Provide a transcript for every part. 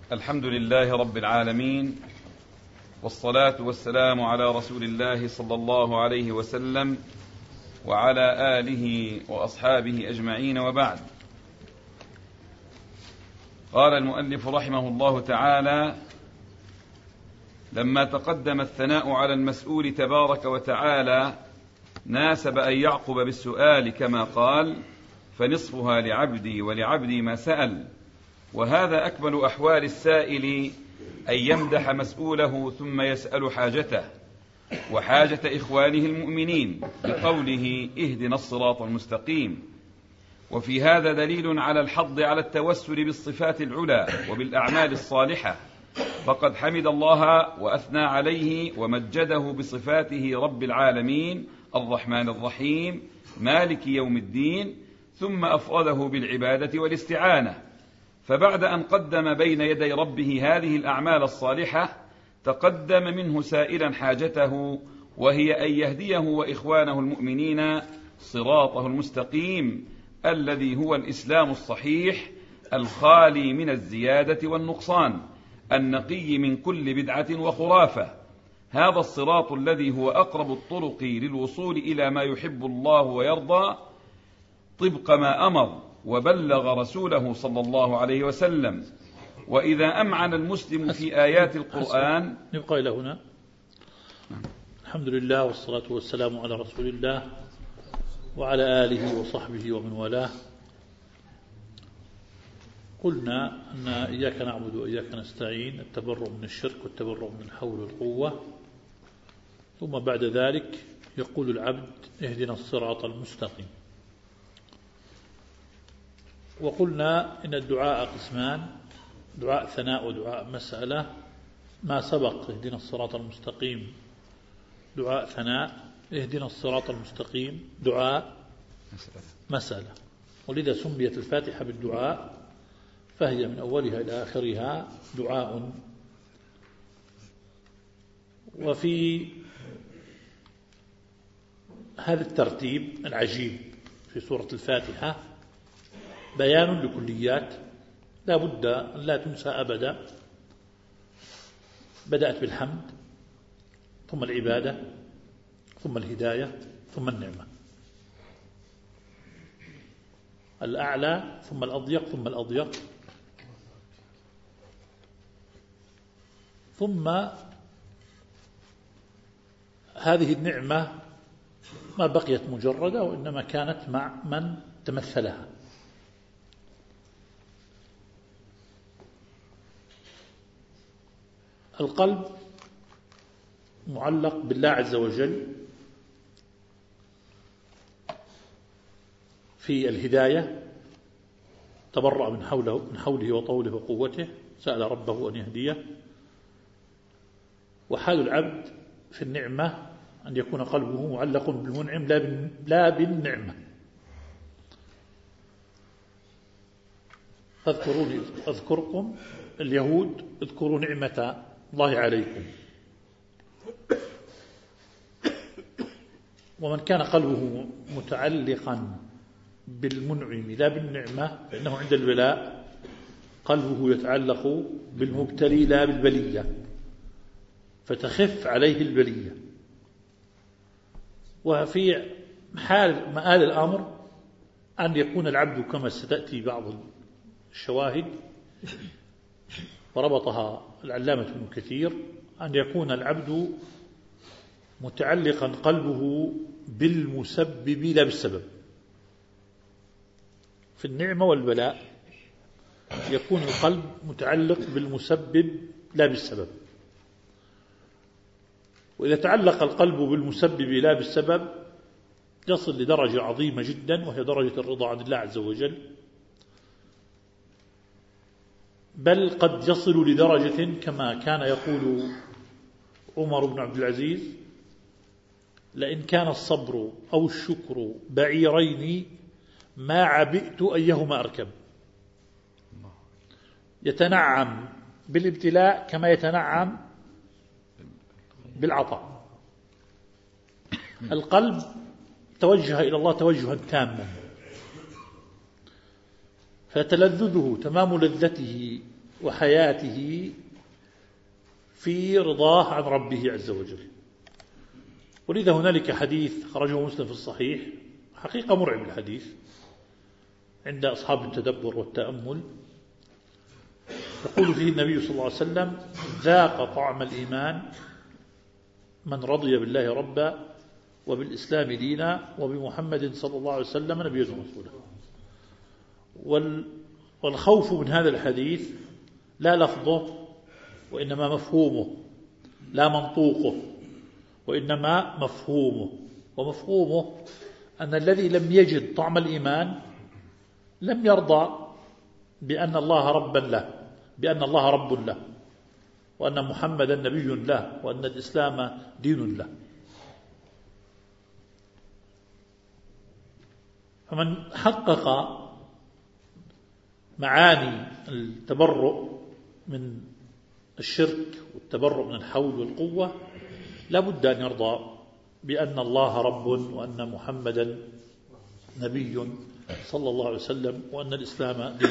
الحمد لله رب العالمين، والصلاة والسلام على رسول الله صلى الله عليه وسلم وعلى آله وأصحابه أجمعين، وبعد. قال المؤلف رحمه الله تعالى: لما تقدم الثناء على المسؤول تبارك وتعالى ناسب أن يعقب بالسؤال كما قال: فنصفها لعبدي ولعبدي ما سأل. وهذا أكمل أحوال السائل، أن يمدح مسؤوله ثم يسأل حاجته وحاجة إخوانه المؤمنين بقوله: اهدنا الصراط المستقيم. وفي هذا دليل على الحض على التوسل بالصفات العلى وبالأعمال الصالحة، فقد حمد الله وأثنى عليه ومجده بصفاته رب العالمين الرحمن الرحيم مالك يوم الدين، ثم أفرده بالعبادة والاستعانة. فبعد أن قدم بين يدي ربه هذه الأعمال الصالحة، تقدم منه سائلا حاجته، وهي أن يهديه وإخوانه المؤمنين صراطه المستقيم، الذي هو الإسلام الصحيح الخالي من الزيادة والنقصان، النقي من كل بدعة وخرافة. هذا الصراط الذي هو أقرب الطرق للوصول إلى ما يحب الله ويرضى، طبق ما أمر وبلغ رسوله صلى الله عليه وسلم. وإذا أمعن المسلم في آيات القرآن. نبقى إلى هنا. الحمد لله والصلاة والسلام على رسول الله وعلى آله وصحبه ومن والاه. قلنا أن إياك نعبد وإياك نستعين، التبرؤ من الشرك والتبرؤ من الحول والقوة. ثم بعد ذلك يقول العبد: اهدنا الصراط المستقيم. وقلنا إن الدعاء قسمان: دعاء ثناء ودعاء مسألة. ما سبق اهدنا الصراط المستقيم دعاء ثناء، اهدنا الصراط المستقيم دعاء مسألة. ولذا سميت الفاتحة بالدعاء، فهي من أولها إلى آخرها دعاء. وفي هذا الترتيب العجيب في سورة الفاتحة بيان لكليات لا بد أن لا تنسى أبدا. بدأت بالحمد، ثم العبادة، ثم الهداية، ثم النعمة. الأعلى ثم الأضيق ثم الأضيق، ثم هذه النعمة ما بقيت مجردة، وإنما كانت مع من تمثلها. القلب معلق بالله عز وجل في الهداية، تبرأ من حوله وطوله وقوته، سأل ربه أن يهديه. وحال العبد في النعمة أن يكون قلبه معلق بالمنعم لا بالنعمة. فاذكروني أذكركم، اليهود: اذكروا نعمة الله عليكم. ومن كان قلبه متعلقا بالمنعم لا بالنعمة، فإنه عند البلاء قلبه يتعلق بالمبتلي لا بالبلية، فتخف عليه البلية. وفي حال مآل الأمر أن يكون العبد كما ستأتي بعض الشواهد وربطها العلامة ابن كثير، أن يكون العبد متعلقا قلبه بالمسبب لا بالسبب. في النعمة والبلاء يكون القلب متعلق بالمسبب لا بالسبب. وإذا تعلق القلب بالمسبب لا بالسبب يصل لدرجة عظيمة جدا، وهي درجة الرضا عن الله عز وجل. بل قد يصل لدرجة كما كان يقول عمر بن عبد العزيز: لئن كان الصبر أو الشكر بعيرين ما عبئت أيهما أركب. يتنعم بالابتلاء كما يتنعم بالعطاء. القلب توجه إلى الله توجها تاما، فتلذذه تمام لذته وحياته في رضاه عن ربه عز وجل. ولذا هنالك حديث خرجه مسلم في الصحيح، حقيقة مرعب الحديث عند أصحاب التدبر والتأمل، يقول فيه النبي صلى الله عليه وسلم: ذاق طعم الإيمان من رضي بالله ربا وبالإسلام دينا وبمحمد صلى الله عليه وسلم نبيا ورسولا. والخوف من هذا الحديث لا لفظه وإنما مفهومه، لا منطوقه وإنما مفهومه. ومفهومه أن الذي لم يجد طعم الإيمان لم يرضى بأن الله ربا له، بأن الله رب له، وأن محمدا نبي له، وأن الإسلام دين له. فمن حقق معاني التبرؤ من الشرك والتبرؤ من الحول والقوة لا بد أن يرضى بأن الله رب، وأن محمدا نبي صلى الله عليه وسلم، وأن الإسلام دين.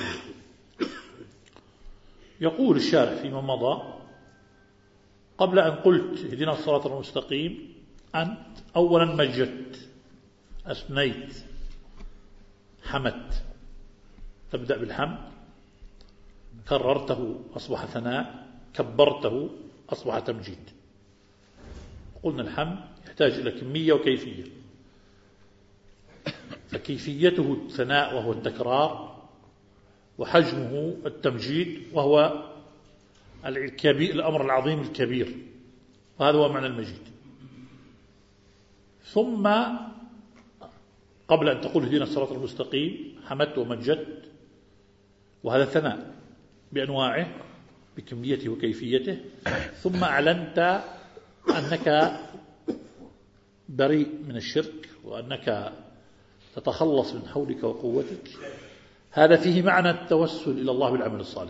يقول الشارح فيما مضى: قبل أن قلت اهدنا الصراط المستقيم، أنت أولا مجدت، أثنيت، حمدت. تبدأ بالحمد، كررته أصبح ثناء، كبرته أصبح تمجيد. قلنا الحمد يحتاج إلى كمية وكيفية، فكيفيته الثناء وهو التكرار، وحجمه التمجيد وهو الأمر العظيم الكبير، وهذا هو معنى المجيد. ثم قبل أن تقول اهدنا الصراط المستقيم حمدت ومجدت، وهذا ثناء بأنواعه بكميته وكيفيته. ثم أعلنت أنك بريء من الشرك، وأنك تتخلص من حولك وقوتك. هذا فيه معنى التوسل إلى الله بالعمل الصالح.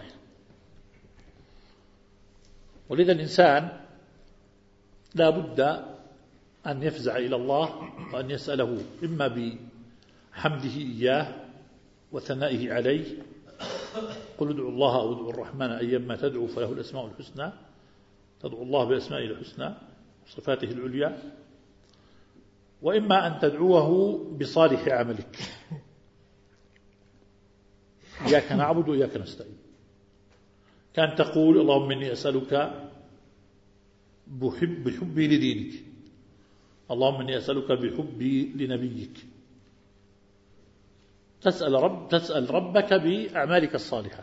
ولذا الإنسان لا بد أن يفزع إلى الله وأن يسأله إما بحمده إياه وثنائه عليه: قل ادعوا الله أو ادعوا الرحمن أيما تدعوا فله الأسماء الحسنى. تدعو الله بأسمائه الحسنى وصفاته العليا. وإما أن تدعوه بصالح عملك: إياك نعبد وإياك نستعين. كان تقول: اللهم إني أسألك بحبي لدينك، اللهم إني أسألك بحبي لنبيك. تسأل ربك بأعمالك الصالحة،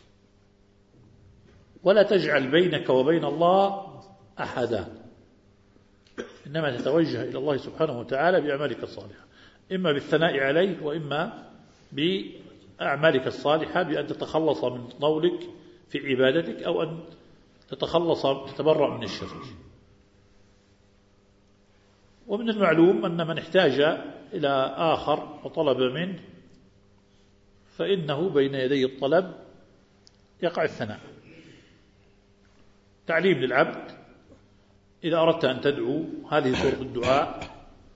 ولا تجعل بينك وبين الله أحدا، إنما تتوجه إلى الله سبحانه وتعالى بأعمالك الصالحة، إما بالثناء عليه وإما بأعمالك الصالحة، بأن تتخلص من قولك في عبادتك، أو أن تتبرأ من الشرك. ومن المعلوم أن من احتاج إلى آخر وطلب منه فإنه بين يدي الطلب يقع الثناء. تعليم للعبد: إذا أردت أن تدعو، هذه سورة الدعاء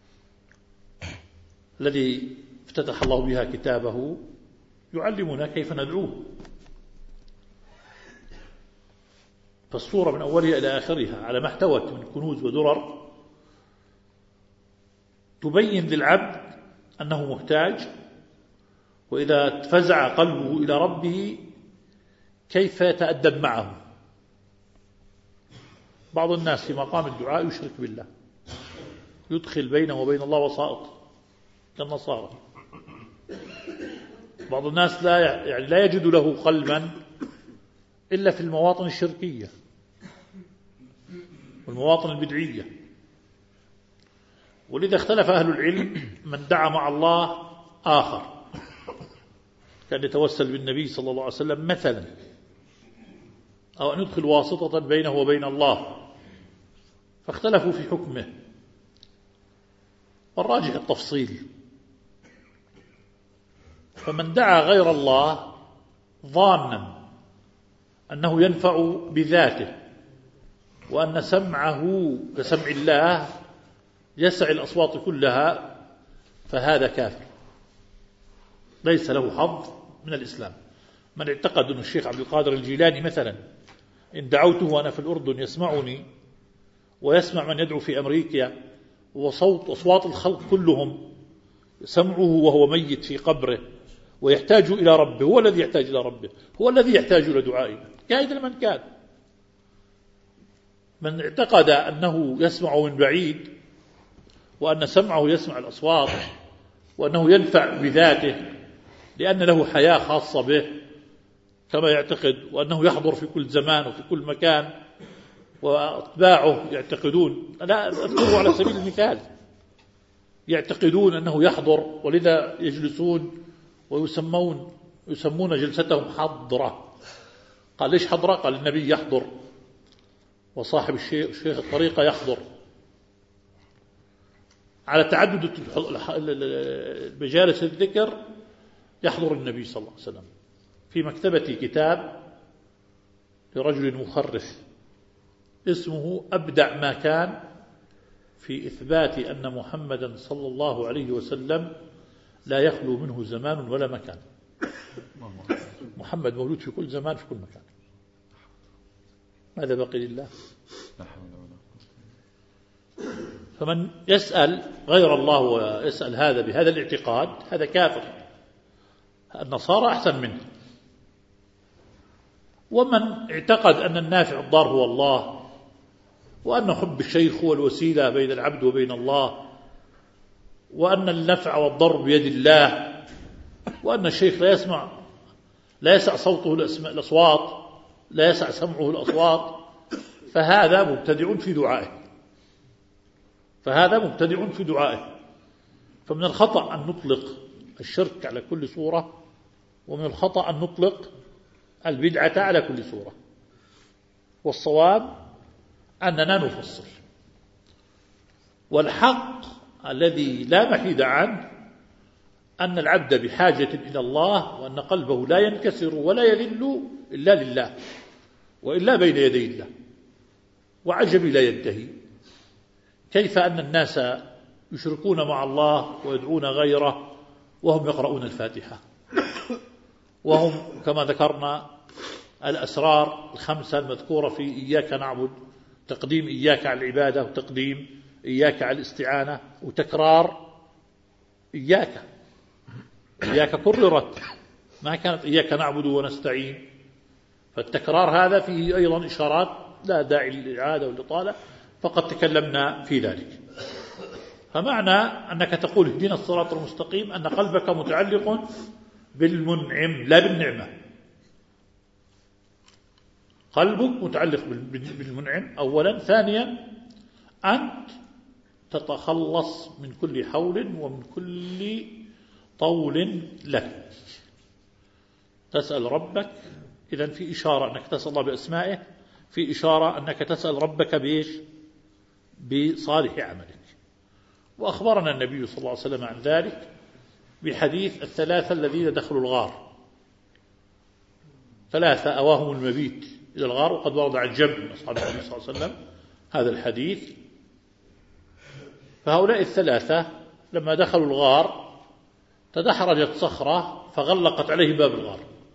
الذي افتتح الله بها كتابه، يعلمنا كيف ندعوه. فالسورة من أولها إلى آخرها على ما احتوت من كنوز ودرر تبين للعبد أنه محتاج، وإذا فزع قلبه إلى ربه كيف يتأدب معه. بعض الناس في مقام الدعاء يشرك بالله، يدخل بينه وبين الله وسائط كالنصارى. بعض الناس لا يجد له قلبا إلا في المواطن الشركية والمواطن البدعية. ولذا اختلف أهل العلم: من دعا مع الله آخر كان يتوسل بالنبي صلى الله عليه وسلم مثلا، أو أن يدخل واسطة بينه وبين الله، فاختلفوا في حكمه. والراجح التفصيل. فمن دعا غير الله ظانا أنه ينفع بذاته، وأن سمعه كسمع الله يسع الأصوات كلها، فهذا كافر ليس له حظ من الإسلام. من اعتقد أن الشيخ عبد القادر الجيلاني مثلا إن دعوته وأنا في الأردن يسمعني ويسمع من يدعو في أمريكا، أصوات الخلق كلهم سمعه وهو ميت في قبره ويحتاج إلى ربه، هو الذي يحتاج إلى ربه، هو الذي يحتاج إلى دعائنا كائنا من كان. من اعتقد أنه يسمع من بعيد وأن سمعه يسمع الأصوات وأنه ينفع بذاته لأن له حياة خاصة به كما يعتقد، وأنه يحضر في كل زمان وفي كل مكان، وأتباعه يعتقدون، لا أذكره على سبيل المثال، يعتقدون أنه يحضر ولذا يجلسون ويسمون جلستهم حضرة. قال ليش حضرة؟ قال النبي يحضر وصاحب الشيخ الطريقة يحضر. على تعدد مجالس الذكر يحضر النبي صلى الله عليه وسلم. في مكتبتي كتاب لرجل مخرف اسمه أبدع ما كان في إثبات أن محمدا صلى الله عليه وسلم لا يخلو منه زمان ولا مكان. محمد مولود في كل زمان في كل مكان. ماذا بقي لله؟ فمن يسأل غير الله ويسأل هذا بهذا الاعتقاد هذا كافر. النصارى أحسن منه. ومن اعتقد أن النافع الضار هو الله، وأن حب الشيخ هو الوسيلة بين العبد وبين الله، وأن النفع والضر بيد الله، وأن الشيخ لا يسع صوته الأصوات، لا يسع سمعه الأصوات، فهذا مبتدع في دعائه. فمن الخطأ أن نطلق الشرك على كل صورة، ومن الخطأ أن نطلق البدعة على كل صورة. والصواب أننا نفصل. والحق الذي لا محيد عنه أن العبد بحاجة إلى الله، وأن قلبه لا ينكسر ولا يذل إلا لله وإلا بين يدي الله. وعجب لا ينتهي كيف أن الناس يشركون مع الله ويدعون غيره وهم يقرؤون الفاتحة، وهم كما ذكرنا الأسرار الخمسة المذكورة في إياك نعبد، تقديم إياك على العبادة، وتقديم إياك على الاستعانة، وتكرار إياك كررت، ما كانت إياك نعبد ونستعين. فالتكرار هذا فيه أيضا إشارات لا داعي للإعادة والإطالة، فقد تكلمنا في ذلك. فمعنى أنك تقول اهدنا الصراط المستقيم أن قلبك متعلق بالمنعم لا بالنعمة. قلبك متعلق بالمنعم أولا. ثانيا أنت تتخلص من كل حول ومن كل طول لك. تسأل ربك، إذن في إشارة أنك تسأل الله بأسمائه، في إشارة أنك تسأل ربك بإيش؟ بصالح عملك. وأخبرنا النبي صلى الله عليه وسلم عن ذلك بحديث الثلاثة الذين دخلوا الغار، 3 أواهم المبيت إلى الغار، وقد ورد عن جمع من أصحاب النبي صلى الله عليه وسلم هذا الحديث. فهؤلاء ال3 لما دخلوا الغار تدحرجت صخرة فغلقت عليه باب الغار،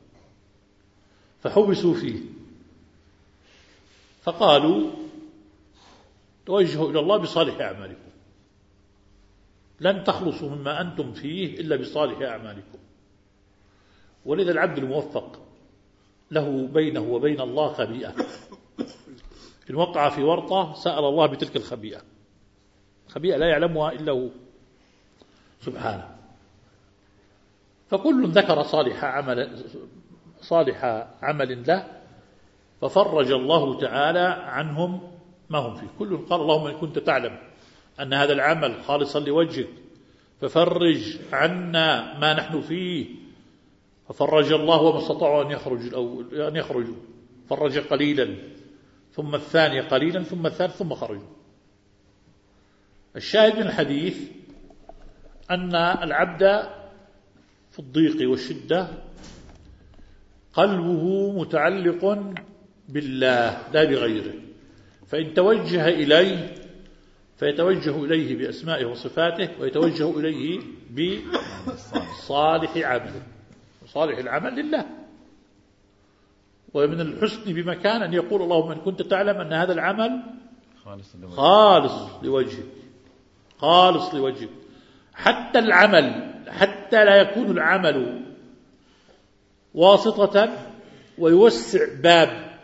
فحبسوا فيه، فقالوا توجهوا إلى الله بصالح أعمالكم، لن تخلصوا مما أنتم فيه إلا بصالح أعمالكم. ولذا العبد الموفق له بينه وبين الله خبيئة، إن وقع في ورطة سأل الله بتلك الخبيئة، خبيئة لا يعلمها إلا هو سبحانه. فكل ذكر صالح عمل له ففرج الله تعالى عنهم ما هم فيه. كل قال اللهم إن كنت تعلم أن هذا العمل خالصا لوجهك ففرج عنا ما نحن فيه، ففرج الله وما استطاعوا أن يخرجوا، فرج قليلا ثم الثاني قليلا ثم الثالث ثم خرجوا. الشاهد من الحديث أن العبد في الضيق والشدة قلبه متعلق بالله لا بغيره، فإن توجه إليه فيتوجه إليه بأسمائه وصفاته، ويتوجه إليه بصالح عمله. صالح العمل لله ومن الحسن بمكان أن يقول اللهم إن كنت تعلم أن هذا العمل خالص لوجهك، خالص لوجهك. حتى العمل، حتى لا يكون العمل واسطة ويوسع باب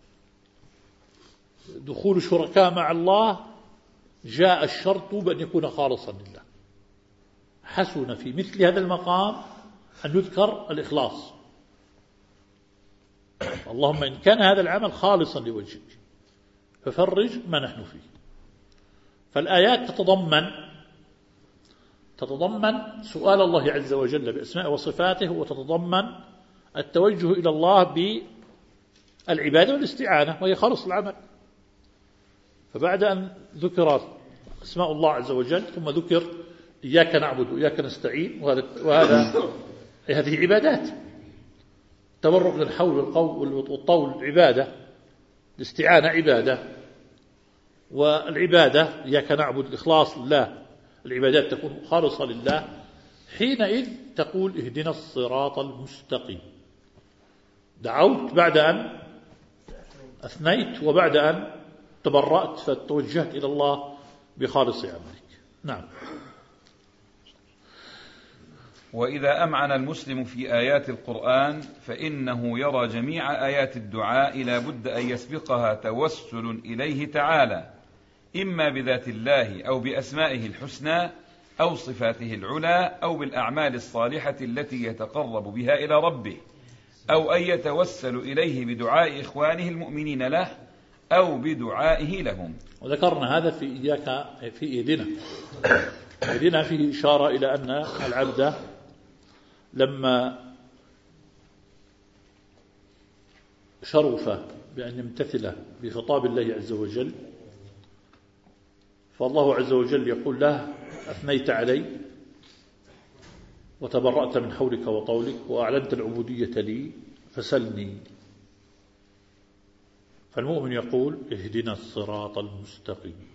دخول شركاء مع الله، جاء الشرط بأن يكون خالصا لله. حسن في مثل هذا المقام أن يذكر الإخلاص. اللهم إن كان هذا العمل خالصا لوجهك ففرج ما نحن فيه. فالآيات تتضمن سؤال الله عز وجل بأسماء وصفاته، وتتضمن التوجه إلى الله بالعبادة والاستعانة وهي خالص العمل. فبعد أن ذكر أسماء الله عز وجل ثم ذكر إياك نعبد وإياك نستعين، هذه عبادات. تبرك للحول والطول عبادة، الاستعانة عبادة، والعبادة إياك نعبد الإخلاص لله، العبادات تكون خالصة لله. حينئذ تقول اهدنا الصراط المستقيم. دعوت بعد أن أثنيت وبعد أن تبرأت فتوجهت إلى الله بخالص عملك. نعم. وإذا أمعن المسلم في آيات القرآن فإنه يرى جميع آيات الدعاء لا بد أن يسبقها توسل إليه تعالى، إما بذات الله أو بأسمائه الحسنى أو صفاته العلى أو بالأعمال الصالحة التي يتقرب بها إلى ربه، أو أن يتوسل إليه بدعاء إخوانه المؤمنين له أو بدعائه لهم. وذكرنا هذا في إياك في إيدنا فيه إشارة إلى أن العبد لما شرف بأن يمتثل بخطاب الله عز وجل، فالله عز وجل يقول له أثنيت علي وتبرأت من حولك وطولك وأعلنت العبودية لي فسلني. فالمؤمن يقول اهدنا الصراط المستقيم،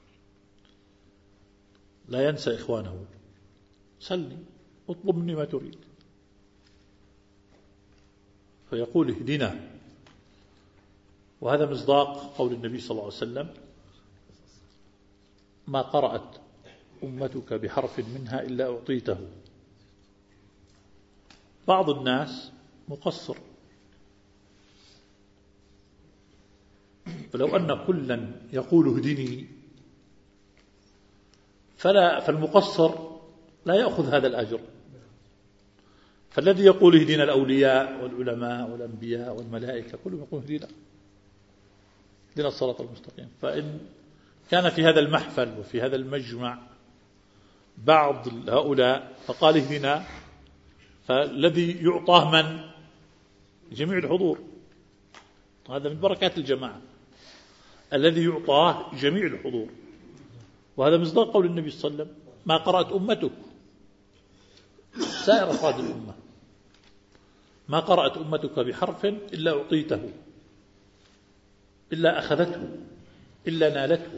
لا ينسى إخوانه، سلني اطلب مني ما تريد، فيقول اهدنا. وهذا مصداق قول النبي صلى الله عليه وسلم ما قرأت أمتك بحرف منها إلا أعطيته. بعض الناس مقصر، فلو أن كلا يقول اهدني فالمقصر لا يأخذ هذا الأجر. فالذي يقول اهدنا الأولياء والعلماء والأنبياء والملائكة كلهم يقول اهدنا الصراط المستقيم. فإن كان في هذا المحفل وفي هذا المجمع بعض هؤلاء فقال اهدنا، فالذي يعطاه من؟ جميع الحضور. هذا من بركات الجماعة، الذي يعطاه جميع الحضور. وهذا مصداق قول النبي صلى الله عليه وسلم ما قرأت أمتك، سائر أفراد الأمة، ما قرأت أمتك بحرف إلا أعطيته، إلا أخذته، إلا نالته.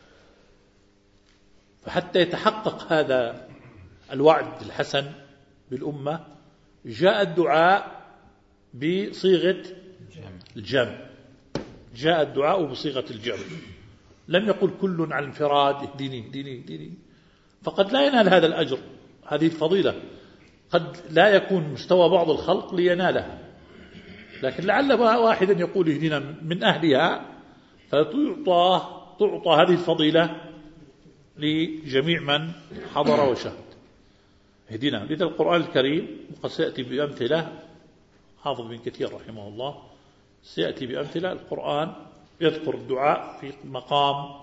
فحتى يتحقق هذا الوعد الحسن بالأمة جاء الدعاء بصيغة الجمع، جاء الدعاء بصيغة الجمع. لم يقل كل على الانفراد اهدني اهدني اهدني، فقد لا ينال هذا الأجر، هذه الفضيلة قد لا يكون مستوى بعض الخلق لينالها، لكن لعل واحدا يقول اهدنا من أهلها فتعطى هذه الفضيلة لجميع من حضر وشهد. اهدنا. لذا القرآن الكريم وقد سيأتي بأمثلة، حافظ بن كثير رحمه الله سيأتي بأمثلة. القرآن يذكر الدعاء في مقام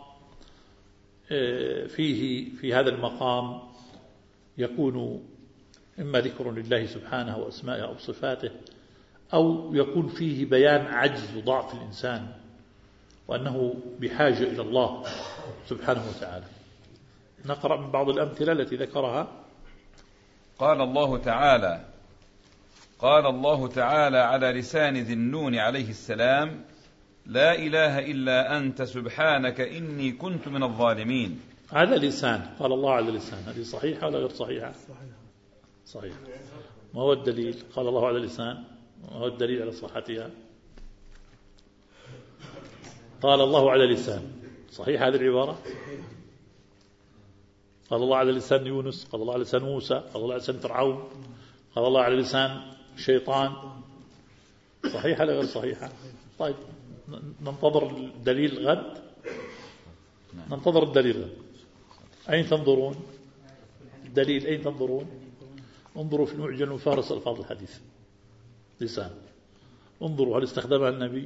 في هذا المقام يكون إما ذكر لله سبحانه وأسمائه أو صفاته، أو يكون فيه بيان عجز وضعف الإنسان وأنه بحاجة إلى الله سبحانه وتعالى. نقرأ من بعض الأمثلة التي ذكرها. قال الله تعالى على لسان ذي النون عليه السلام لا إله إلا أنت سبحانك إني كنت من الظالمين. هذا لسان، قال الله على لسان، هذه صحيحة ولا غير صحيحة؟ صحيح. ما هو الدليل؟ قال الله على لسان، ما هو الدليل على صحتها؟ قال الله على لسان، صحيح هذه العبارة؟ قال الله على لسان يونس، قال الله على لسان موسى، قال الله على لسان فرعون، قال الله على لسان الشيطان، صحيحة ولا غير صحيحة؟ طيب ننتظر الدليل غد، ننتظر الدليل غد. أين تنظرون الدليل؟ أين تنظرون؟ انظروا في المعجم وفارس ألفاظ الحديث، لسان، انظروا هل استخدمها النبي،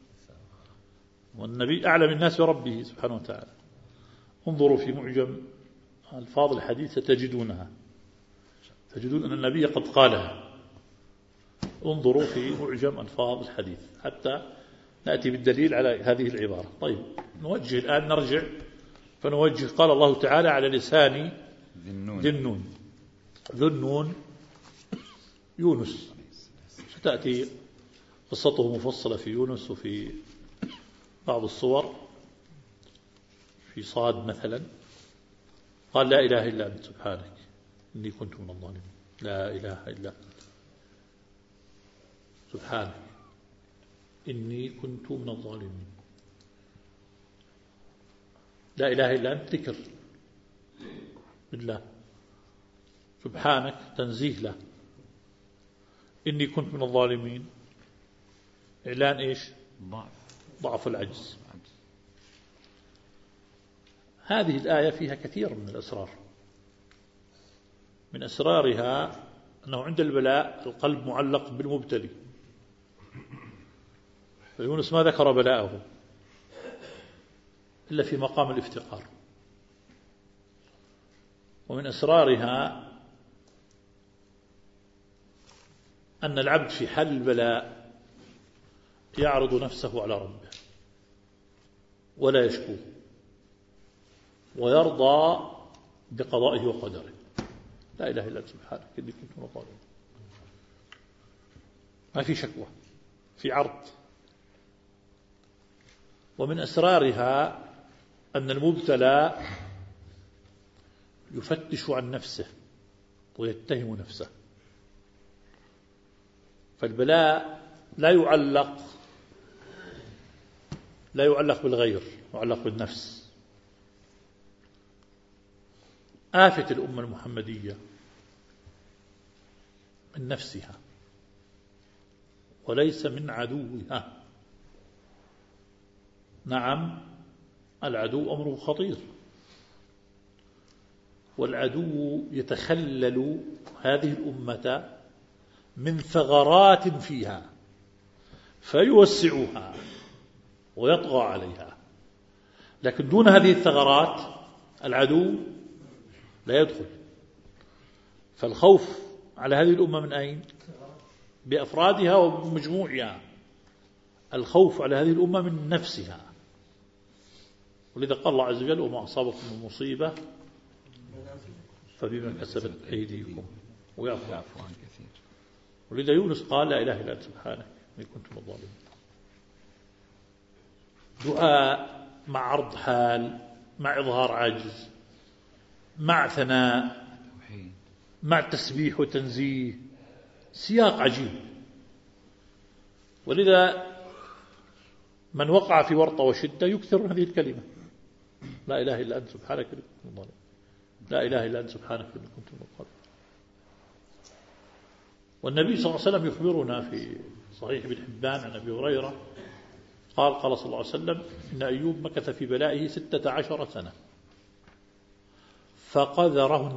والنبي أعلم الناس بربه سبحانه وتعالى. انظروا في معجم ألفاظ الحديث تجدونها، تجدون أن النبي قد قالها. انظروا في معجم ألفاظ الحديث حتى نأتي بالدليل على هذه العبارة. طيب نوجه الآن، نرجع فنوجه. قال الله تعالى على لسان ذو النون يونس، ستأتي قصته مفصلة في يونس وفي بعض الصور، في صاد مثلا. قال لا إله إلا أنت سبحانك إني كنت من الظالمين. لا إله إلا أنت سبحانك إني كنت من الظالمين. لا إله إلا أنت ذكر بالله، سبحانك تنزيه له، إني كنت من الظالمين إعلان إيش؟ ضعف العجز. هذه الآية فيها كثير من الأسرار. من أسرارها أنه عند البلاء القلب معلق بالمبتلي، فيونس ما ذكر بلاءه إلا في مقام الافتقار. ومن أسرارها أن العبد في حال البلاء يعرض نفسه على ربه ولا يشكوه، ويرضى بقضائه وقدره. لا إله إلا أنت سبحانك إني كنت من الظالمين. ما في شكوى، في عرض. ومن أسرارها أن المبتلى يفتش عن نفسه ويتهم نفسه. فالبلاء لا يعلق بالغير، يعلق بالنفس. آفة الأمة المحمدية من نفسها وليس من عدوها. نعم العدو أمره خطير، والعدو يتخلل هذه الأمة من ثغرات فيها فيوسعها ويطغى عليها، لكن دون هذه الثغرات العدو لا يدخل. فالخوف على هذه الأمة من أين؟ بأفرادها ومجموعها. الخوف على هذه الأمة من نفسها. ولذا قال الله عز وجل وما أصابكم من مصيبة فبما كسبت أيديكم ويعفو عن كثير. ولذا يونس قال لا إله إلا أنت سبحانك إني كنت من الظالمين. دعاء مع عرض حال، مع إظهار عجز، مع ثناء، مع تسبيح وتنزيه، سياق عجيب. ولذا من وقع في ورطة وشدة يكثر من هذه الكلمة لا إله إلا أنت سبحانك إني كنت من الظالمين. لا إله إلا أنت سبحانك إني كنت من الظالمين. والنبي صلى الله عليه وسلم يخبرنا في صحيح ابن حبان عن أبي هريرة قال صلى الله عليه وسلم إن أيوب مكث في بلائه 16 سنة فقذره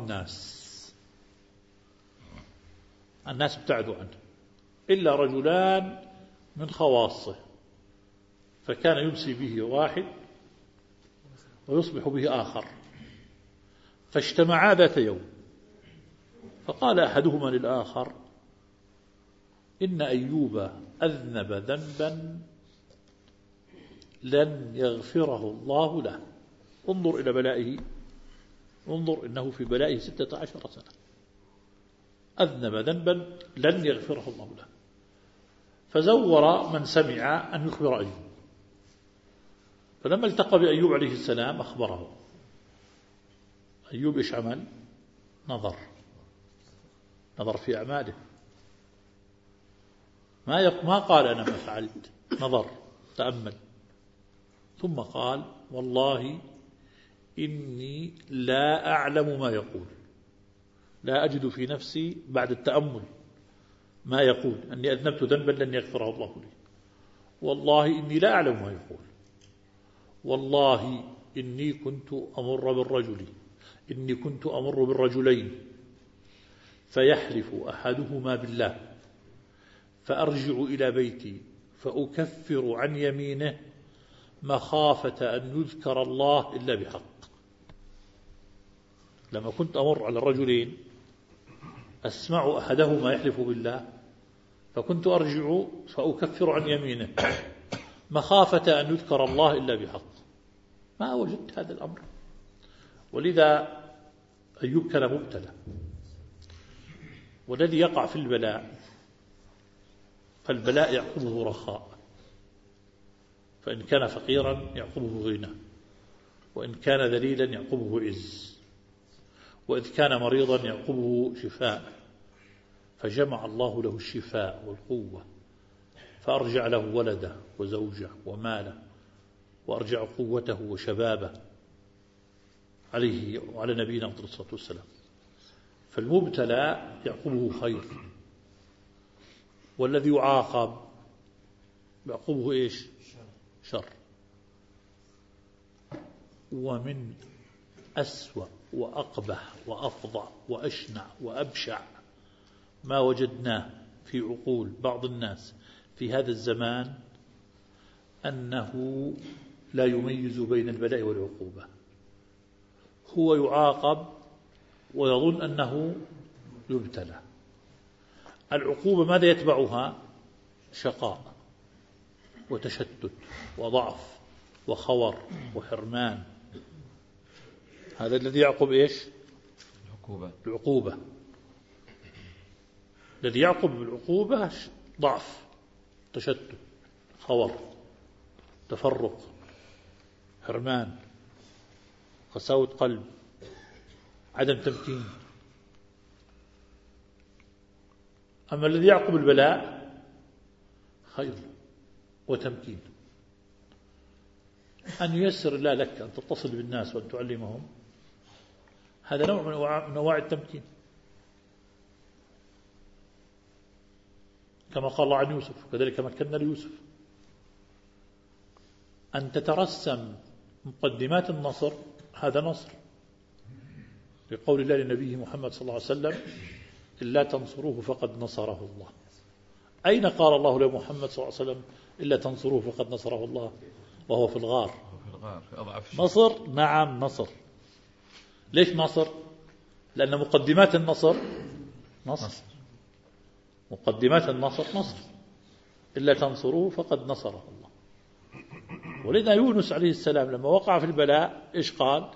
الناس ابتعدوا عنه إلا رجلان من خواصه، فكان يمسي به واحد ويصبح به آخر، فاجتمعا ذات يوم فقال أحدهما للآخر إن أيوب أذنب ذنبا لن يغفره الله له. انظر إلى بلائه، انظر إنه في بلائه 16 سنة أذنب ذنبا لن يغفره الله له. فزور من سمع أن يخبر أيوب، فلما التقى بأيوب عليه السلام أخبره. أيوب إيش عمل؟ نظر في أعماله، ما قال أنا ما فعلت، نظر تأمل. ثم قال والله إني لا أعلم ما يقول، لا أجد في نفسي بعد التأمل ما يقول أني أذنبت ذنبا لن يغفره الله لي، والله إني لا أعلم ما يقول، والله إني كنت أمر بالرجلين فيحلف أحدهما بالله فأرجع إلى بيتي فأكفر عن يمينه مخافة أن يذكر الله إلا بحق. لما كنت أمر على الرجلين أسمع أحدهما يحلف بالله فكنت أرجع فأكفر عن يمينه مخافة أن يذكر الله إلا بحق. ما وجدت هذا الأمر، ولذا أيوب كان مبتلى، والذي يقع في البلاء فالبلاء يعقبه رخاء، فإن كان فقيرا يعقبه غنى، وإن كان ذليلا يعقبه عز، وإذ كان مريضا يعقبه شفاء، فجمع الله له الشفاء والقوة، فأرجع له ولده وزوجه وماله، وأرجع قوته وشبابه عليه وعلى نبينا عليه الصلاة والسلام. فالمبتلى يعقبه خير، والذي يعاقب يعقبه إيش؟ شر. ومن أسوأ وأقبح وأفظع وأشنع وأبشع ما وجدناه في عقول بعض الناس في هذا الزمان أنه لا يميز بين البلاء والعقوبة. هو يعاقب ويظن أنه يبتلى. العقوبة ماذا يتبعها؟ شقاء وتشتت وضعف وخور وحرمان. هذا الذي يعقب إيش؟ العقوبة. الذي يعقب بالعقوبة ضعف، تشتت، خور، تفرق، حرمان، قساوة قلب، عدم تمكين. أما الذي يعقب البلاء خير وتمكين. أن ييسر الله لك أن تتصل بالناس وأن تعلمهم، هذا نوع من أنواع التمكين، كما قال الله عن يوسف وكذلك مكنا ليوسف. أن تترسم مقدمات النصر هذا نصر، لقول الله لنبيه محمد صلى الله عليه وسلم إلا تنصروه فقد نصره الله. أين قال الله لمحمد صلى الله عليه وسلم إلا تنصروه فقد نصره الله وهو في الغار؟ نصر، نعم نصر. ليش نصر؟ لأن مقدمات النصر نصر، مقدمات النصر نصر. إلا تنصروه فقد نصره الله. ولذا يونس عليه السلام لما وقع في البلاء إيش قال؟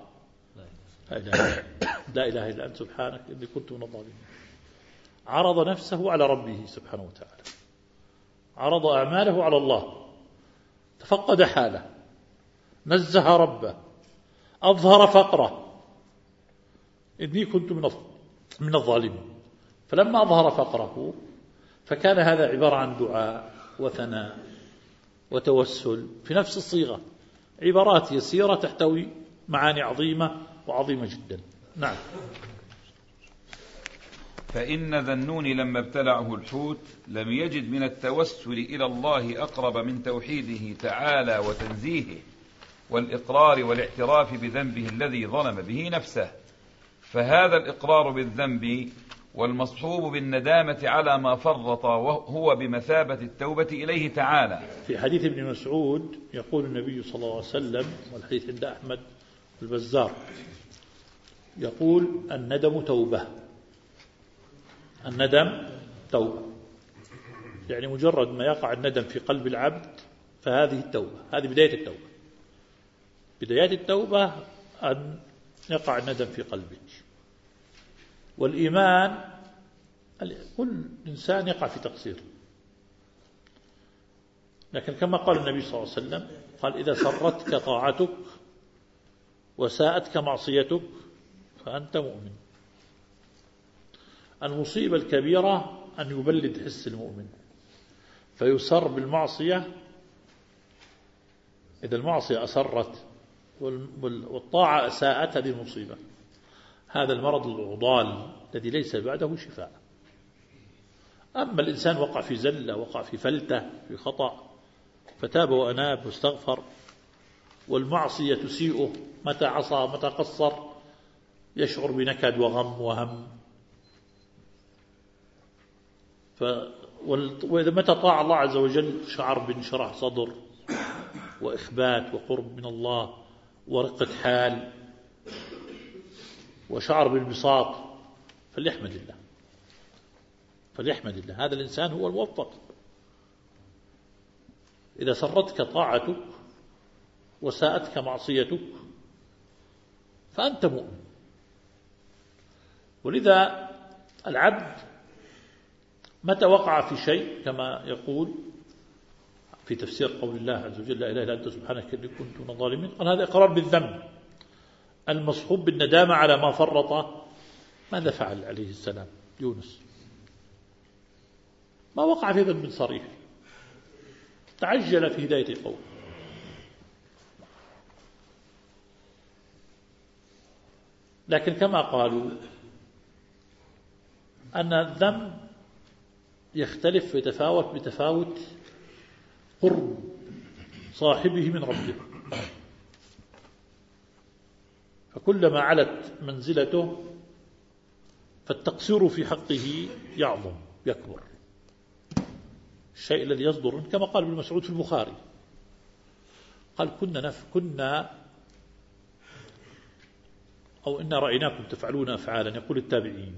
لا إله إلا أنت سبحانك إني كنت من الظالمين. عرض نفسه على ربه سبحانه وتعالى، عرض أعماله على الله، تفقد حاله، نزه ربه، أظهر فقره، إني كنت من الظالمين. فلما أظهر فقره فكان هذا عبارة عن دعاء وثناء وتوسل في نفس الصيغة، عبارات يسيرة تحتوي معاني عظيمة وعظيمة جدا. نعم. فإن ذا النون لما ابتلعه الحوت لم يجد من التوسل إلى الله أقرب من توحيده تعالى وتنزيهه والإقرار والاعتراف بذنبه الذي ظلم به نفسه. فهذا الإقرار بالذنب والمصحوب بالندامة على ما فرط وهو بمثابة التوبة إليه تعالى. في حديث ابن مسعود يقول النبي صلى الله عليه وسلم، والحديث عند أحمد البزار، يقول الندم توبة. الندم توبة، يعني مجرد ما يقع الندم في قلب العبد فهذه التوبة، هذه بداية التوبة. بداية التوبة أن يقع الندم في قلبك. والإيمان كل إنسان يقع في تقصير، لكن كما قال النبي صلى الله عليه وسلم قال إذا سرتك طاعتك وساءتك معصيتك فأنت مؤمن. المصيبة الكبيرة أن يبلد حس المؤمن فيسر بالمعصية إذا المعصية أسرت والطاعة أساءت، هذه مصيبة. هذا المرض العضال الذي ليس بعده شفاء. أما الإنسان وقع في زلة، وقع في فلتة، في خطأ، فتاب وأناب واستغفر، والمعصية تسيئه، متى عصى متى قصر يشعر بنكد وغم وهم. وإذا متى طاع الله عز وجل شعر بانشراح صدر وإخبات وقرب من الله ورقة حال وشعر بالبساط، فليحمد الله، فليحمد الله. هذا الإنسان هو الموفق. إذا سرتك طاعتك وساءتك معصيتك فأنت مؤمن. ولذا العبد متى وقع في شيء كما يقول في تفسير قول الله عز وجل: لا إله إلا أنت سبحانك إني كنت من الظالمين، قال هذا إقرار بالذنب المصحوب بالندامة على ما فرط. ماذا فعل عليه السلام يونس؟ ما وقع في ذنب صريح، تعجل في هداية قوم. لكن كما قالوا أن الذنب يختلف ويتفاوت بتفاوت قرب صاحبه من ربه، فكلما علت منزلته فالتقصير في حقه يعظم يكبر. الشيء الذي يصدر كما قال ابن مسعود في البخاري، قال كنا أو إن رأيناكم تفعلون أفعالا، يقول التابعين،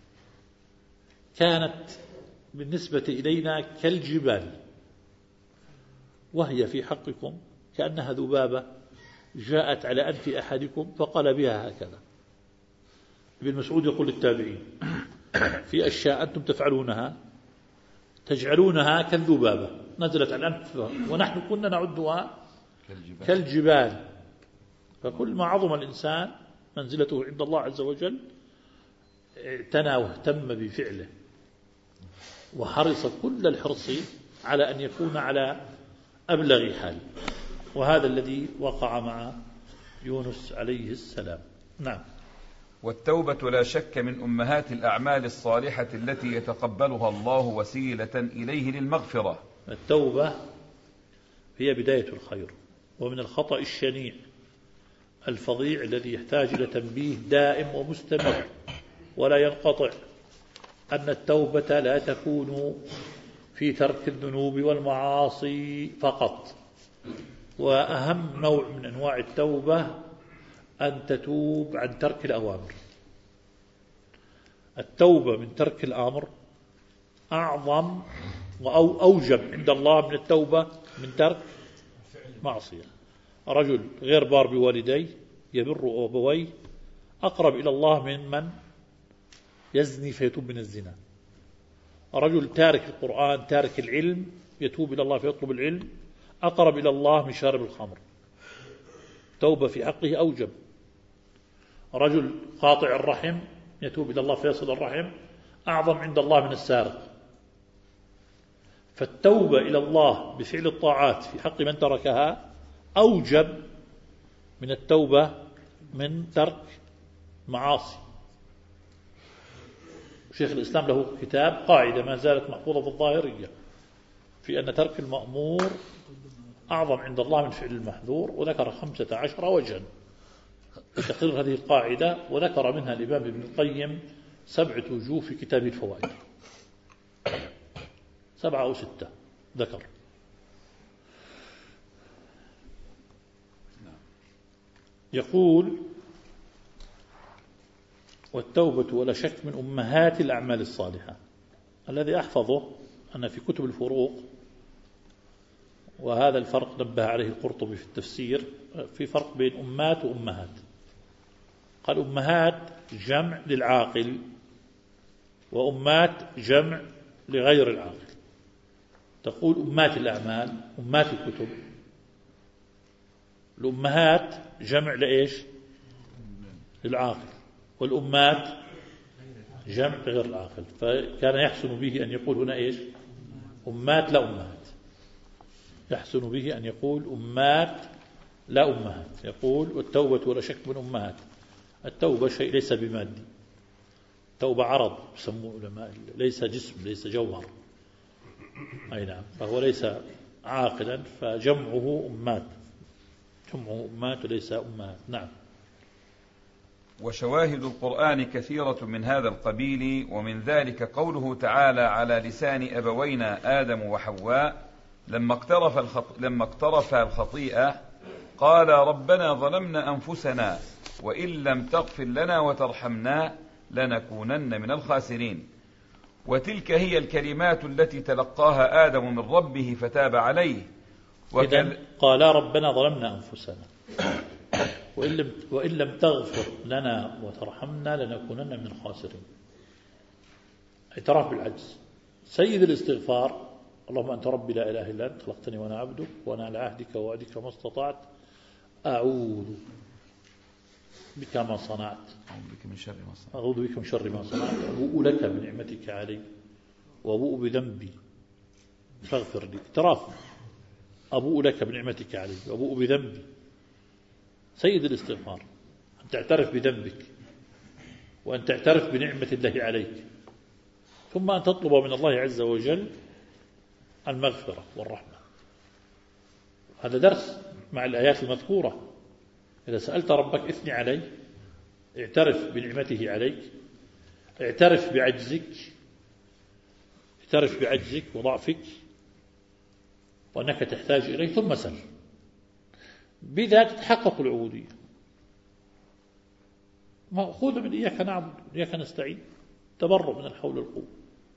كانت بالنسبة إلينا كالجبال، وهي في حقكم كأنها ذبابة جاءت على أنف أحدكم فقال بها هكذا. ابن مسعود يقول للتابعين: في أشياء أنتم تفعلونها تجعلونها كالذبابة نزلت على الأنف، ونحن كنا نعدها كالجبال. فكل ما عظم الإنسان منزلته عند الله عز وجل اعتنى واهتم بفعله، وحرص كل الحرص على أن يكون على أبلغ حال. وهذا الذي وقع مع يونس عليه السلام. نعم. والتوبة لا شك من أمهات الأعمال الصالحة التي يتقبلها الله وسيلة إليه للمغفرة. التوبة هي بداية الخير، ومن الخطأ الشنيع الفظيع الذي يحتاج إلى تنبيه دائم ومستمر ولا ينقطع، أن التوبة لا تكون في ترك الذنوب والمعاصي فقط، وأهم نوع من أنواع التوبة أن تتوب عن ترك الأوامر. التوبة من ترك الأمر أعظم أو أوجب عند الله من التوبة من ترك معصية. رجل غير بار بوالديه يبر أبويه أقرب إلى الله من يزني فيتوب من الزنا. رجل تارك القرآن تارك العلم يتوب إلى الله فيطلب العلم أقرب إلى الله من شارب الخمر. توبة في حقه أوجب. رجل قاطع الرحم يتوب إلى الله فيصل الرحم أعظم عند الله من السارق. فالتوبة إلى الله بفعل الطاعات في حق من تركها أوجب من التوبة من ترك معاصي. شيخ الإسلام له كتاب قاعدة ما زالت محفوظة في الظاهرية في أن ترك المأمور أعظم عند الله من فعل المحذور، وذكر 15 وجها لتقرير هذه القاعدة، وذكر منها الإمام ابن القيم 7 وجوه في كتاب الفوائد، 7 أو 6 ذكر. يقول: والتوبة ولا شك من أمهات الأعمال الصالحة. الذي أحفظه أن في كتب الفروق، وهذا الفرق نبه عليه القرطبي في التفسير، في فرق بين أمات وأمهات. قال: أمهات جمع للعاقل، وأمات جمع لغير العاقل. تقول أمات الأعمال أمات الكتب، الأمهات جمع لإيش؟ للعاقل، والأمات جمع لغير العاقل. فكان يحسن به أن يقول هنا إيش؟ أمات لا أمهات. يحسن به أن يقول أمات لا أمهات. يقول والتوبة ولا شك من أمهات. التوبة شيء ليس بمادي، التوبة عرض يسموه علماء، ليس جسم، ليس جوهر. أي نعم، فهو ليس عاقلا، فجمعه أمات، جمعه أمات وليس أمهات. نعم. وشواهد القرآن كثيرة من هذا القبيل، ومن ذلك قوله تعالى على لسان أبوينا آدم وحواء لما اقترفا الخطيئة قال ربنا ظلمنا أنفسنا وإن لم تغفر لنا وترحمنا لنكونن من الخاسرين. وتلك هي الكلمات التي تلقاها آدم من ربه فتاب عليه. إذن قال ربنا ظلمنا أنفسنا وإن لم تغفر لنا وترحمنا لنكونن من الخاسرين. اعتراف بالعجز. سيد الاستغفار اللهم أنت ربي لا إله إلا أنت خلقتني وأنا عبدك وأنا على عهدك ووعدك ما استطعت أعوذ بك ما صنعت أعوذ بك من شر ما صنعت أبوء لك بنعمتك علي وأبوء بذنبي فاغفر لي. اعتراف، أبوء لك بنعمتك علي وأبوء بذنبي. سيد الاستغفار أن تعترف بذنبك وأن تعترف بنعمة الله عليك، ثم أن تطلب من الله عز وجل المغفرة والرحمة. هذا درس مع الآيات المذكورة. إذا سألت ربك اثني عليه، اعترف بنعمته عليك، اعترف بعجزك وضعفك وأنك تحتاج إليه، ثم سل. بذا تتحقق العبودية. مأخوذ من إياك نعبد وإياك نستعين، تبرؤ من الحول والقوة.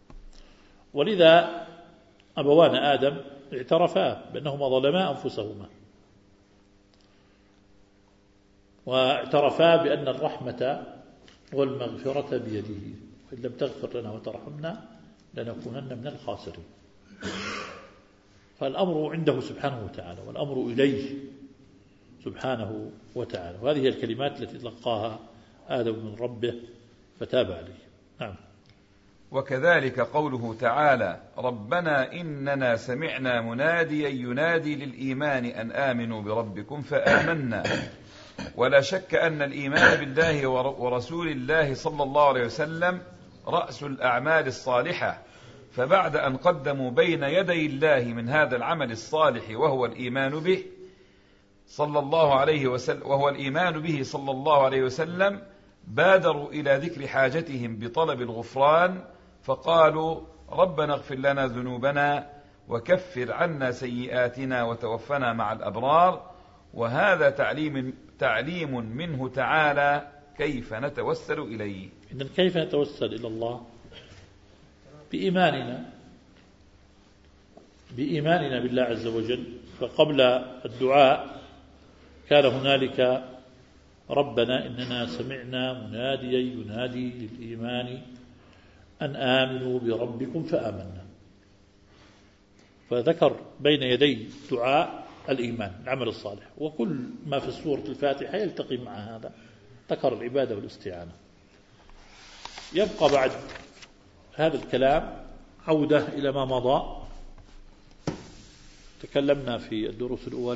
ولذا أبوانا آدم اعترفا بأنهما ظلما أنفسهما، واعترفا بأن الرحمة والمغفرة بيده، وإن لم تغفر لنا وترحمنا لنكونن من الخاسرين. فالأمر عنده سبحانه وتعالى، والأمر إليه سبحانه وتعالى. وهذه الكلمات التي تلقاها آدم من ربه فتاب عليه. نعم. وكذلك قوله تعالى ربنا إننا سمعنا مناديا ينادي للإيمان أن آمنوا بربكم فآمنا. ولا شك أن الإيمان بالله ورسول الله صلى الله عليه وسلم رأس الأعمال الصالحة، فبعد أن قدموا بين يدي الله من هذا العمل الصالح وهو الإيمان به صلى الله عليه وسلم بادروا إلى ذكر حاجتهم بطلب الغفران، فقالوا ربنا اغفر لنا ذنوبنا وكفر عنا سيئاتنا وتوفنا مع الأبرار. وهذا تعليم منه تعالى كيف نتوسل إليه. إذن كيف نتوسل إلى الله؟ بإيماننا بالله عز وجل. فقبل الدعاء كان هنالك ربنا إننا سمعنا مناديا ينادي للإيمان أن آمنوا بربكم فآمنا. فذكر بين يدي دعاء الإيمان العمل الصالح، وكل ما في سورة الفاتحة يلتقي مع هذا. ذكر العبادة والاستعانة. يبقى بعد هذا الكلام عودة إلى ما مضى. تكلمنا في الدروس الأول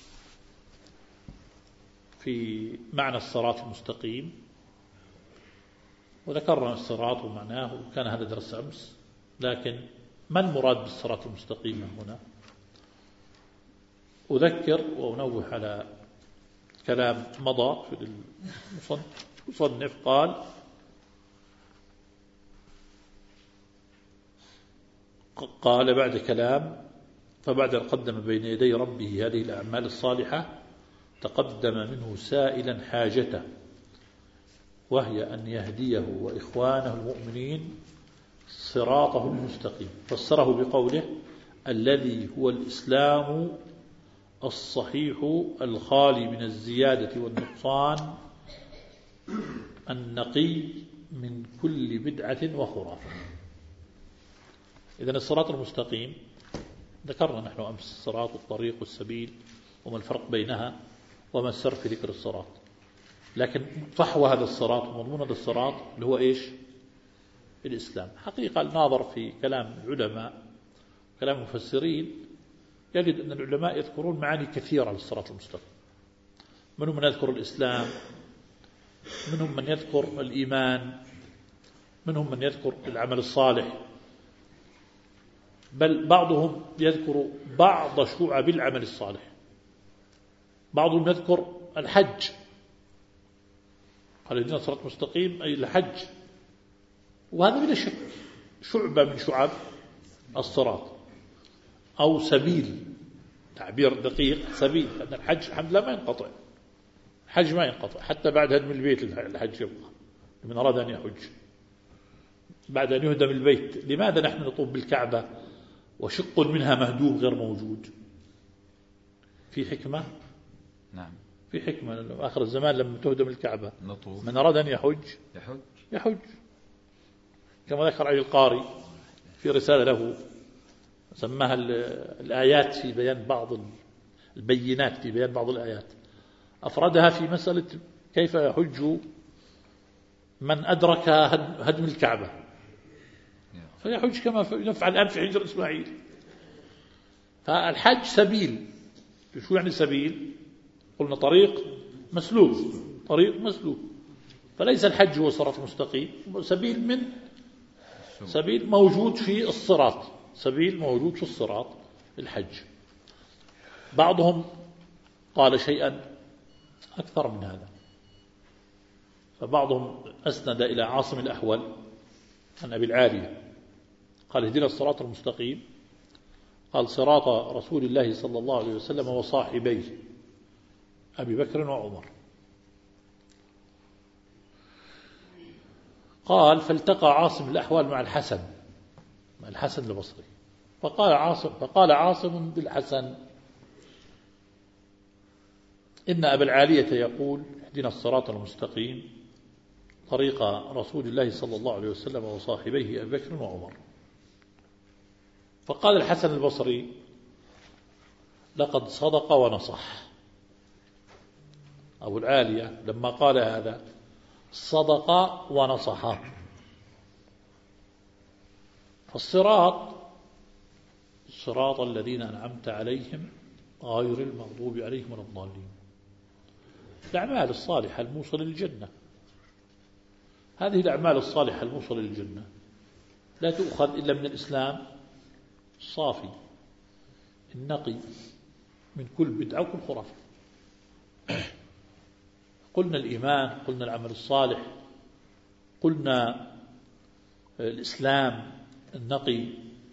في معنى الصراط المستقيم، وذكرنا الصراط ومعناه، وكان هذا درس أمس. لكن ما المراد بالصراط المستقيم هنا؟ أذكر وأنوه على كلام مضى في المصنف. قال بعد كلام فبعد أن قدم بين يدي ربه هذه الأعمال الصالحة تقدم منه سائلا حاجته، وهي أن يهديه وإخوانه المؤمنين صراطه المستقيم. فسره بقوله الذي هو الإسلام الصحيح الخالي من الزيادة والنقصان النقي من كل بدعة وخرافة. إذن الصراط المستقيم ذكرنا نحن أمس الصراط والطريق والسبيل وما الفرق بينها وما السر في ذكر الصراط. لكن فحوى هذا الصراط ومضمون هذا الصراط اللي هو إيش؟ الإسلام. حقيقة الناظر في كلام العلماء كلام المفسرين يجد أن العلماء يذكرون معاني كثيرة للصراط المستقيم. منهم من يذكر الإسلام، منهم من يذكر الإيمان، منهم من يذكر العمل الصالح، بل بعضهم يذكر بعض شعب العمل الصالح، بعضهم يذكر الحج، قال اهدنا الصراط المستقيم أي الحج، وهذا بلا شك شعبة من شعب الصراط أو سبيل، تعبير دقيق، سبيل، لأن الحج الحمد لله ما ينقطع، الحج ما ينقطع حتى بعد هدم البيت، الحج يبقى من أراد أن يحج بعد أن يهدم البيت. لماذا نحن نطوف بالكعبة وشق منها مهدوم غير موجود؟ في حكمة؟ نعم في حكمة. آخر الزمان لما تهدم الكعبة نطوف، من أراد أن يحج كما ذكر علي القاري في رسالة له سماها الآيات في بيان بعض البينات في بيان بعض الآيات، أفردها في مسألة كيف يحج من أدرك هدم الكعبة، فيحج كما نفعل الآن في حجر إسماعيل. فالحج سبيل. شو يعني سبيل؟ قلنا طريق مسلوك، طريق مسلوك، فليس الحج هو الصراط المستقيم، سبيل من سبيل موجود في الصراط، سبيل موجود في الصراط الحج. بعضهم قال شيئا أكثر من هذا، فبعضهم أسند إلى عاصم الأحول عن أبي العالية قال اهدنا الصراط المستقيم، قال صراط رسول الله صلى الله عليه وسلم وصاحبيه أبي بكر وعمر. قال فالتقى عاصم الأحوال مع الحسن البصري، فقال عاصم بالحسن إن أبا العالية يقول اهدنا الصراط المستقيم طريق رسول الله صلى الله عليه وسلم وصاحبيه أبي بكر وعمر. فقال الحسن البصري لقد صدق ونصح. أبو العالية لما قال هذا صدق ونصح. فالصراط صراط الذين أنعمت عليهم غير المغضوب عليهم ولا الضالين. الأعمال الصالحة الموصلة للجنة، هذه الأعمال الصالحة الموصلة للجنة لا تؤخذ إلا من الإسلام الصافي النقي من كل بدعة وكل خرافة. قلنا الإيمان، قلنا العمل الصالح، قلنا الإسلام النقي،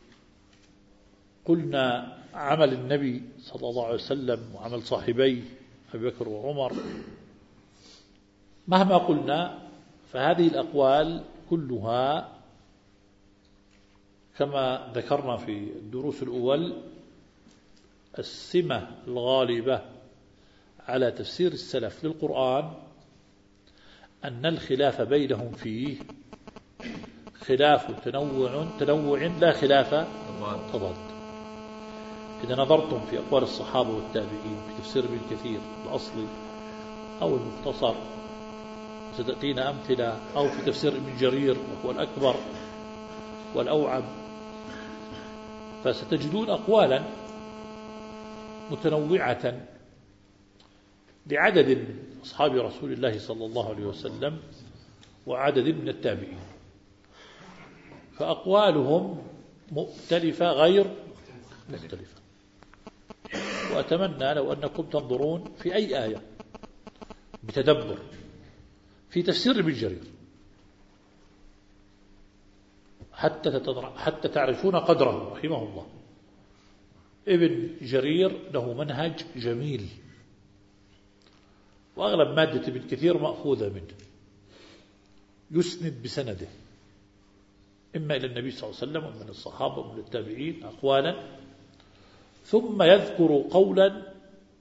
قلنا عمل النبي صلى الله عليه وسلم وعمل صاحبيه أبي بكر وعمر. مهما قلنا فهذه الأقوال كلها كما ذكرنا في الدروس الأول السمة الغالبة على تفسير السلف للقرآن أن الخلاف بينهم فيه خلاف تنوع لا خلاف تضاد. إذا نظرتم في أقوال الصحابة والتابعين في تفسير ابن كثير الأصلي أو المختصر، ستأتينا أمثلة، أو في تفسير ابن جرير وهو الأكبر والأوعب، فستجدون أقوالا متنوعة لعدد من أصحاب رسول الله صلى الله عليه وسلم وعدد من التابعين، فأقوالهم مختلفة غير مختلفة. وأتمنى لو أنكم تنظرون في أي آية بتدبر في تفسير ابن جرير حتى تعرفون قدره رحمه الله. ابن جرير له منهج جميل، وأغلب مادة ابن كثير مأخوذة منه، يسند بسنده إما إلى النبي صلى الله عليه وسلم ومن الصحابة ومن التابعين أقوالا، ثم يذكر قولا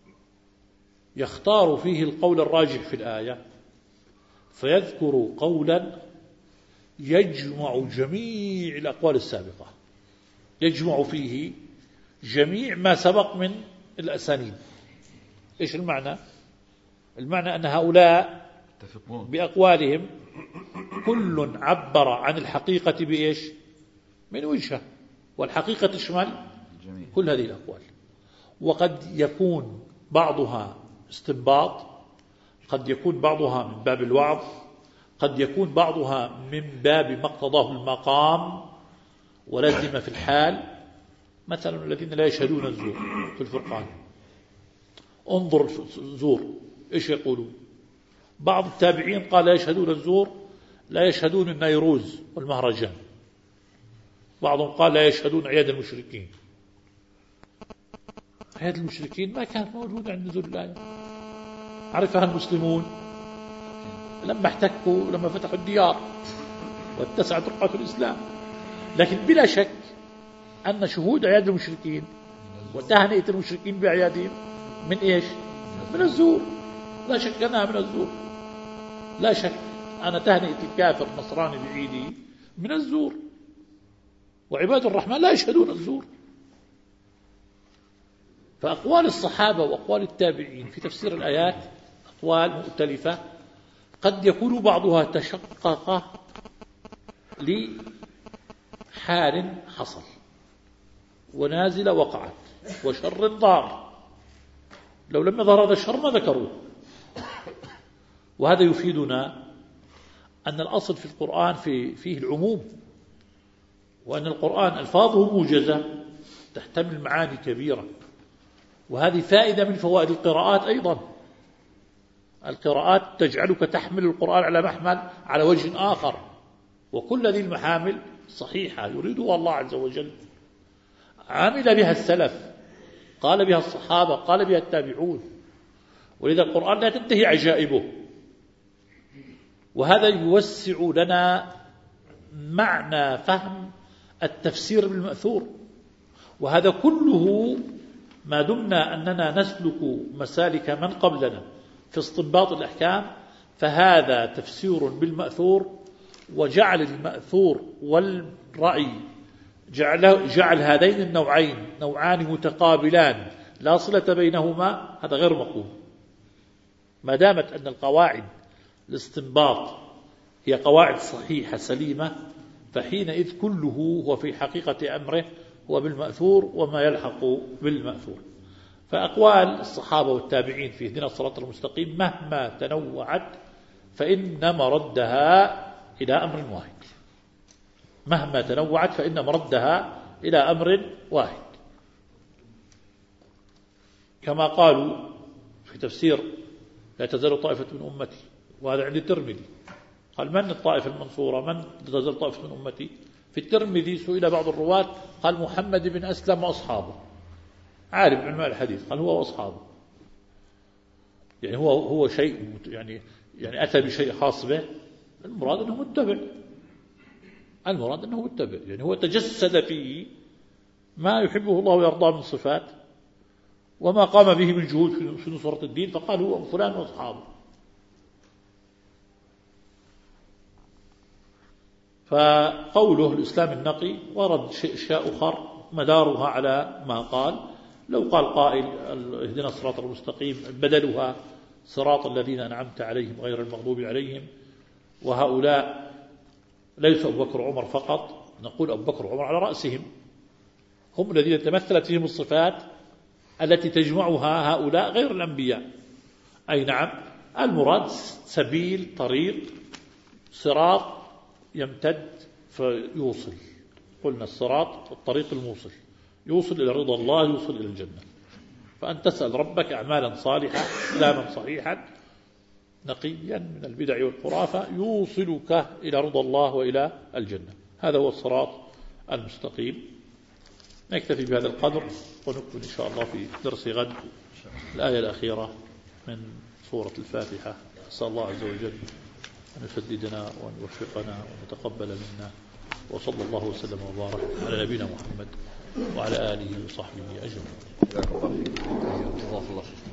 يختار فيه القول الراجح في الآية، فيذكر قولا يجمع جميع الأقوال السابقة، يجمع فيه جميع ما سبق من الأسانيد. إيش المعنى؟ المعنى أن هؤلاء بأقوالهم كل عبر عن الحقيقة بإيش؟ من وجهة، والحقيقة تشمل كل هذه الأقوال، وقد يكون بعضها استنباط قد يكون بعضها من باب الوعظ، قد يكون بعضها من باب ما اقتضاه المقام ولازم في الحال. مثلا الذين لا يشهدون الزور في الفرقان، انظر الزور إيش يقولون. بعض التابعين قال لا يشهدون الزور، لا يشهدون النيروز والمهرجان. بعضهم قال لا يشهدون عياد المشركين. عياد المشركين ما كانت موجودة عند نزول الآية، عرفها المسلمون لما احتكوا، لما فتحوا الديار واتسعت رقعة الإسلام. لكن بلا شك أن شهود عياد المشركين وتهنئة المشركين بأعيادهم من إيش؟ من الزور. لا شك أنها من الزور، لا شك أن تهنئة الكافر النصراني بعيده من الزور. وعباد الرحمن لا يشهدون الزور. فأقوال الصحابة وأقوال التابعين في تفسير الآيات أقوال مختلفة، قد يكون بعضها تشقق لحال حصل ونازل وقعت وشر ضار، لو لم يظهر هذا الشر ما ذكروه. وهذا يفيدنا أن الأصل في القرآن فيه العموم، وأن القرآن ألفاظه موجزة تحتمل معاني كبيرة. وهذه فائدة من فوائد القراءات أيضا. القراءات تجعلك تحمل القرآن على محمل على وجه آخر، وكل هذه المحامل صحيحة يريدها الله عز وجل، عامل بها السلف، قال بها الصحابة، قال بها التابعون. ولذا القرآن لا تنتهي عجائبه. وهذا يوسع لنا معنى فهم التفسير بالمأثور. وهذا كله ما دمنا أننا نسلك مسالك من قبلنا في استنباط الأحكام، فهذا تفسير بالمأثور. وجعل المأثور والرأي جعل هذين النوعين نوعان متقابلان لا صلة بينهما، هذا غير مقبول. ما دامت أن القواعد الاستنباط هي قواعد صحيحة سليمة، فحينئذ كله هو في حقيقة أمره هو بالمأثور وما يلحق بالمأثور. فأقوال الصحابة والتابعين في اهدنا الصراط المستقيم مهما تنوعت فإن مردها إلى أمر واحد. مهما تنوعت فإن مردها إلى أمر واحد. كما قالوا في تفسير لا تزال طائفة من أمتي، وهذا عند الترمذي، قال من الطائفة المنصورة؟ من تزال طائفة من أمتي؟ في الترمذي سئل بعض الرواة قال محمد بن أسلم وأصحابه، عارف علماء الحديث، قال هو وأصحابه. يعني هو شيء يعني أتى بشيء خاص به، المراد أنه متبع، المراد أنه متبع، يعني هو تجسد فيه ما يحبه الله ويرضاه من صفات وما قام به من جهود في نصرة الدين، فقال هو فلان وأصحابه. فقوله الإسلام النقي ورد أشياء أخر مدارها على ما قال. لو قال قائل اهدنا الصراط المستقيم بدلها صراط الذين أنعمت عليهم غير المغضوب عليهم، وهؤلاء ليس أبو بكر وعمر فقط، نقول أبو بكر وعمر على رأسهم، هم الذين تمثلت فيهم الصفات التي تجمعها هؤلاء غير الأنبياء. أي نعم، المراد سبيل، طريق، صراط يمتد فيوصل. قلنا الصراط الطريق الموصل، يوصل إلى رضا الله، يوصل إلى الجنة. فأن تسأل ربك أعمالا صالحة إسلاما صحيحا نقيا من البدع والخرافة يوصلك إلى رضا الله وإلى الجنة. هذا هو الصراط المستقيم. نكتفي بهذا القدر ونكمل إن شاء الله في درس غد الآية الأخيرة من سورة الفاتحة. أسأل الله عز وجل أن يسددنا وأن يوفقنا وأن يتقبل منا، وصلى الله وسلم وبارك على نبينا محمد وعلى آله وصحبه أجمعين.